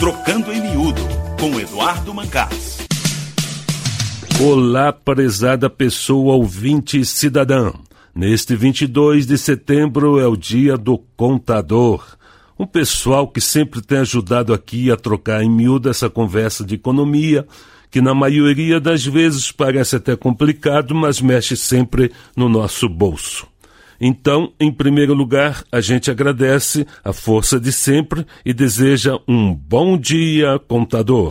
Trocando em Miúdo, com Eduardo Mancás. Olá, prezada pessoa ouvinte e cidadã. Neste 22 de setembro é o dia do contador. Um pessoal que sempre tem ajudado aqui a trocar em miúdo essa conversa de economia, que na maioria das vezes parece até complicado, mas mexe sempre no nosso bolso. Então, em primeiro lugar, a gente agradece a força de sempre e deseja um bom dia, contador.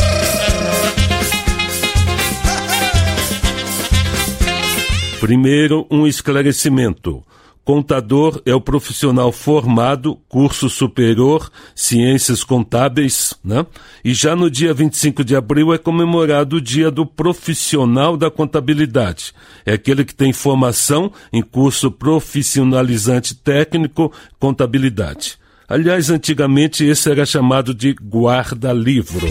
Primeiro, um esclarecimento. Contador é o profissional formado, curso superior, ciências contábeis, né? E já no dia 25 de abril é comemorado o dia do profissional da contabilidade. É aquele que tem formação em curso profissionalizante técnico, contabilidade. Aliás, antigamente esse era chamado de guarda-livro.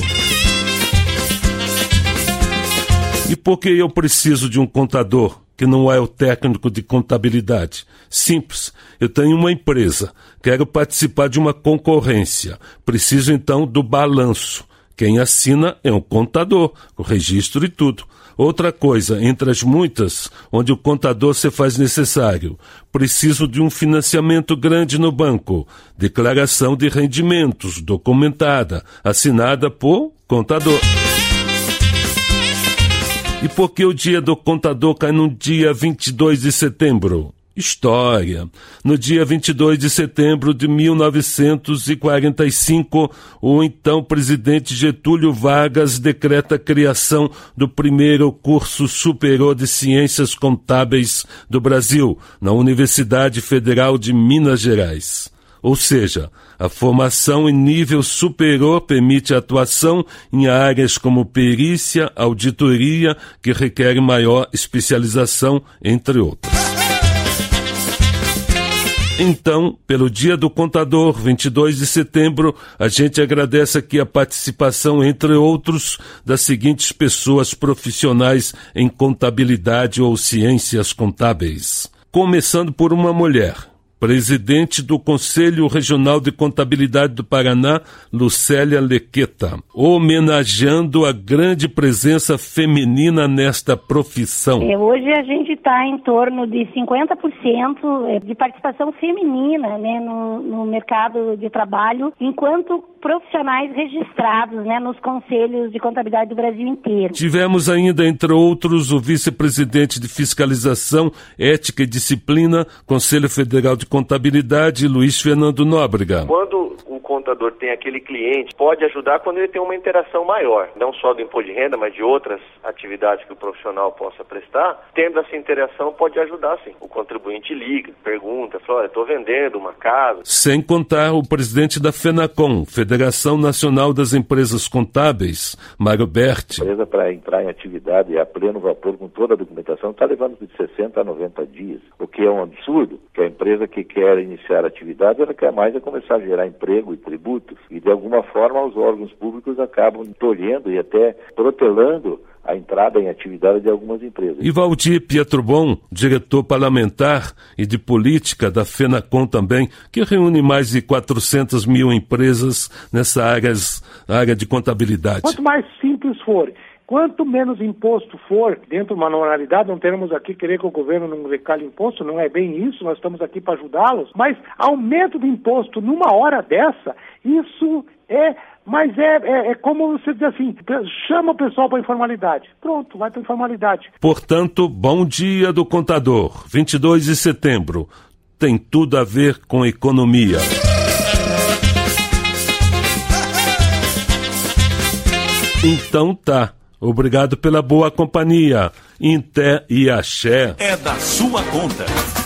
E por que eu preciso de um contador, que não é o técnico de contabilidade? Simples, eu tenho uma empresa, quero participar de uma concorrência, preciso então do balanço. Quem assina é um contador, com registro e tudo. Outra coisa, entre as muitas, onde o contador se faz necessário, preciso de um financiamento grande no banco, declaração de rendimentos, documentada, assinada por contador. E por que o dia do contador cai no dia 22 de setembro? História. No dia 22 de setembro de 1945, o então presidente Getúlio Vargas decreta a criação do primeiro curso superior de ciências contábeis do Brasil, na Universidade Federal de Minas Gerais. Ou seja, a formação em nível superior permite a atuação em áreas como perícia, auditoria, que requerem maior especialização, entre outras. Então, pelo Dia do Contador, 22 de setembro, a gente agradece aqui a participação, entre outros, das seguintes pessoas profissionais em contabilidade ou ciências contábeis. Começando por uma mulher. Presidente do Conselho Regional de Contabilidade do Paraná, Lucélia Lequeta, homenageando a grande presença feminina nesta profissão. Hoje a gente está em torno de 50% de participação feminina, né, no mercado de trabalho, enquanto profissionais registrados, né, nos conselhos de contabilidade do Brasil inteiro. Tivemos ainda, entre outros, o vice-presidente de Fiscalização, Ética e Disciplina, Conselho Federal de Contabilidade, Luiz Fernando Nóbrega. Quando o contador tem aquele cliente, pode ajudar quando ele tem uma interação maior, não só do imposto de renda, mas de outras atividades que o profissional possa prestar. Tendo essa interação, pode ajudar sim. O contribuinte liga, pergunta, fala, olha, estou vendendo uma casa. Sem contar o presidente da FENACON, Federação Nacional das Empresas Contábeis, Mário Berti. A empresa, para entrar em atividade a pleno vapor com toda a documentação, está levando de 60 a 90 dias, o que é um absurdo, que a empresa que quer iniciar a atividade, ela quer mais começar a gerar emprego e tributos, e de alguma forma os órgãos públicos acabam tolhendo e até protelando a entrada em atividade de algumas empresas. E Valdir Pietrobon, diretor parlamentar e de política da FENACON também, que reúne mais de 400 mil empresas nessa área de contabilidade. Quanto mais simples for, quanto menos imposto for, dentro de uma normalidade, não teremos aqui querer que o governo não recalhe imposto, não é bem isso, nós estamos aqui para ajudá-los, mas aumento de imposto numa hora dessa, isso é como você diz assim, chama o pessoal para a informalidade. Pronto, vai para a informalidade. Portanto, bom dia do contador, 22 de setembro, tem tudo a ver com economia. Então tá. Obrigado pela boa companhia. Inté e axé. É da sua conta.